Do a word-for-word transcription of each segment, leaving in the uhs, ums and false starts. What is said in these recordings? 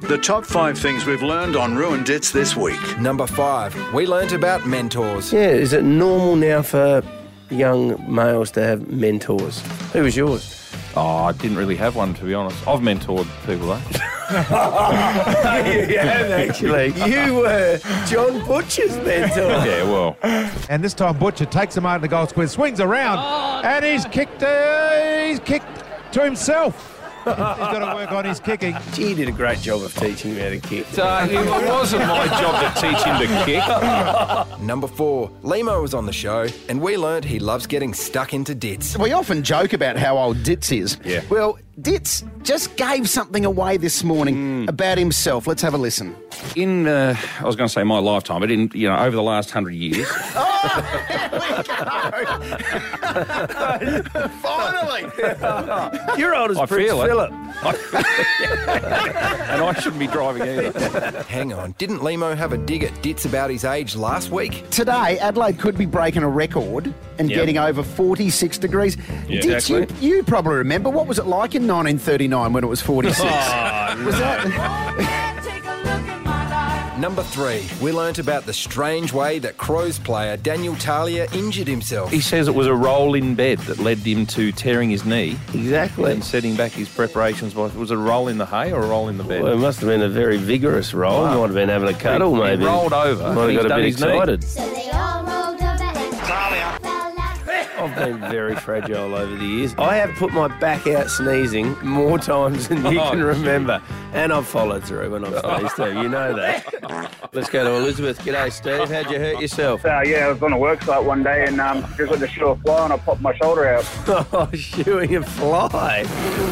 The top five things we've learned on Ruined Dits this week. Number five, we learnt about mentors. Yeah, is it normal now for young males to have mentors? Who was yours? Oh, I didn't really have one, to be honest. I've mentored people, though. You have, actually. You were John Butcher's mentor. Yeah, well. And this time Butcher takes him out in the goal square, swings around, oh, and he's kicked, uh, he's kicked to himself. He's got to work on his kicking. Gee, you did a great job of teaching me how to kick. Uh, it wasn't my job to teach him to kick. Number four, Limo was on the show, and we learnt he loves getting stuck into dits. We often joke about how old Dits is. Yeah. Well, Dits just gave something away this morning mm. about himself. Let's have a listen. In, uh, I was going to say my lifetime, but in, you know, over the last hundred years. Oh, there we go. Finally. You're old as I Prince feel it. Philip. And I shouldn't be driving either. Hang on, didn't Limo have a dig at dits about his age last week? Today, Adelaide could be breaking a record and Yep. getting over forty-six degrees. Yeah, Did exactly. you, you probably remember, what was it like in nineteen thirty-nine when it was forty-six? Oh, was no. that... Number three, we learnt about the strange way that Crows player Daniel Talia injured himself. He says it was a roll in bed that led him to tearing his knee Exactly. and setting back his preparations. By, was it a roll in the hay or a roll in the bed? Well, it must have been a very vigorous roll. Wow. Might have been having a cuddle, He- he maybe. rolled over. Might He's have got a done bit his knee. excited. So they all rolled over and I've been very fragile over the years. I have put my back out sneezing more times than you can remember. And I've followed through when I've sneezed too. You know that. Let's go to Elizabeth. G'day, Steve. How'd you hurt yourself? Uh, yeah, I was on a work site one day and um, just went to shoot a fly and I popped my shoulder out. Oh, shooing a fly.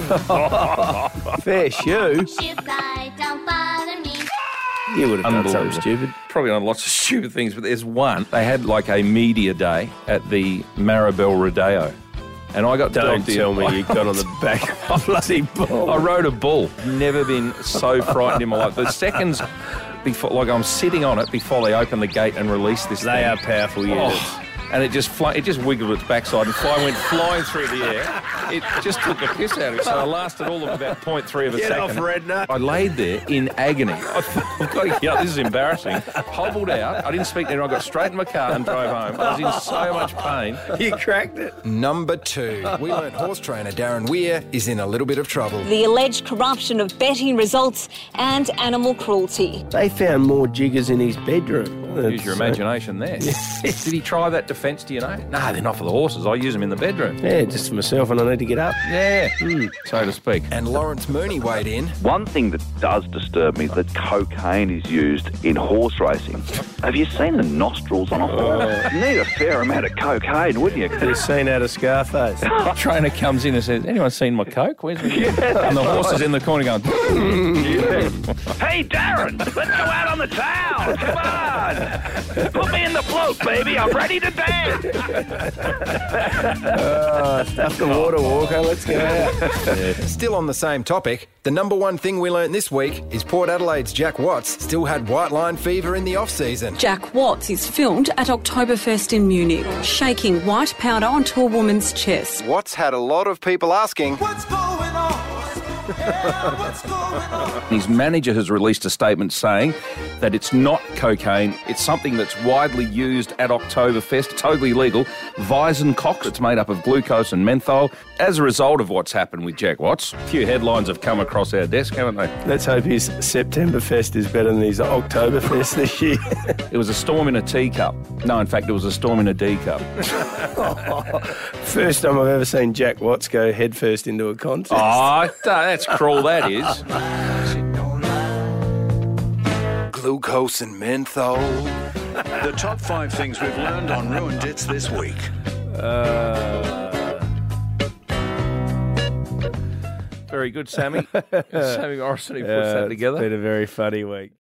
Fair shoe. she fly, don't bother me. You would have done something Unbelievable. stupid. Probably on lots of stupid things, but there's one. They had like a media day at the Maribel Rodeo. And I got Don't dogged in. tell me you got on the back of a bloody bull. I rode a bull. Never been so frightened in my life. The seconds before, like I'm sitting on it before they open the gate and release this They thing. are powerful units. Oh, and it just fly, it just wiggled its backside and fly went flying through the air. It just took the piss out of it. So I lasted all of about zero point three of a Get second. off, Redknapp. I laid there in agony. I thought, I've got to get out. This is embarrassing. Hobbled out. I didn't speak to anyone. I got straight in my car and drove home. I was in so much pain. You cracked it. Number two, we learnt horse trainer Darren Weir is in a little bit of trouble. The alleged corruption of betting results and animal cruelty. They found more jiggers in his bedroom. Use your imagination there. Did he try that defence, do you know? Nah, they're not for the horses. I use them in the bedroom. Yeah, just for myself when I need to get up. Yeah, so to speak. And Lawrence Mooney weighed in. One thing that does disturb me is that cocaine is used in horse racing. Have you seen the nostrils on a horse? You need a fair amount of cocaine, wouldn't you? You've seen out of Scarface. The trainer comes in and says, anyone seen my coke? Where's my yeah, And the horse is in the corner going, Hey, Darren, let's go out on the town. Come on. Put me in the float, baby. I'm ready to dance. Oh, stuff the water walker. Let's go out. Still on the same topic, the number one thing we learnt this week is Port Adelaide's Jack Watts still had white line fever in the off-season. Jack Watts is filmed at Oktoberfest in Munich, shaking white powder onto a woman's chest. Watts had a lot of people asking, What's going on? Yeah, what's going on? His manager has released a statement saying that it's not cocaine, it's something that's widely used at Oktoberfest, totally legal, Weizenkox. It's made up of glucose and menthol. As a result of what's happened with Jack Watts, a few headlines have come across our desk, haven't they? Let's hope his Septemberfest is better than his Oktoberfest this year. It was a storm in a teacup. No, in fact, it was a storm in a D cup. First time I've ever seen Jack Watts go headfirst into a contest. Oh, that's cruel, that is. glucose and menthol. The top five things we've learned on Ruined Dits this week. Uh, Very good, Sammy. Sammy Morrison, who puts uh, that together. It's been a very funny week.